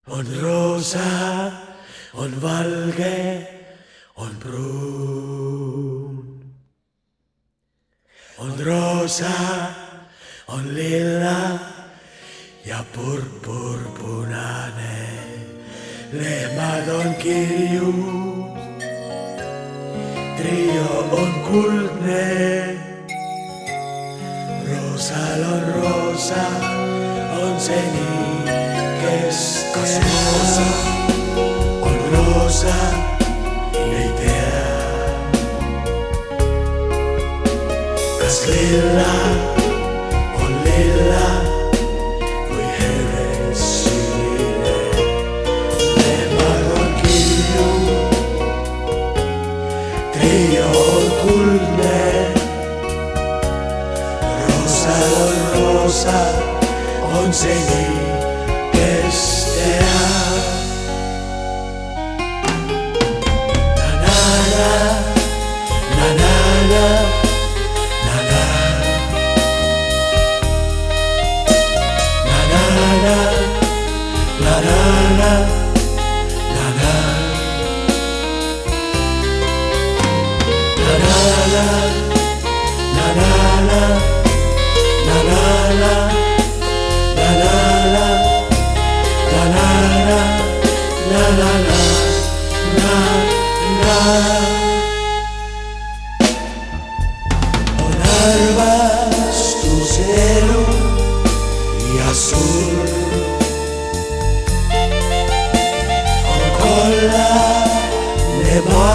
on roosa, on valge, on pruun. on roosa, on lilla ja purpurpunane. Lehmad on kirjud, trio on kuldne. Roosal on roosa, on see nii, kes kas roosa on roosa, ei tea. Kas lilla on lilla või helesinine. Lehmad on kirjud, trio on kuldne. Roosal on roosa, on see nii, kes teab. Na-na-na, na-na-na, na-na. Na-na-na, na-na-na, na-na. Na-na-na, na-na-na, na-na-na. On armastus elu ja surm. On kollane maa.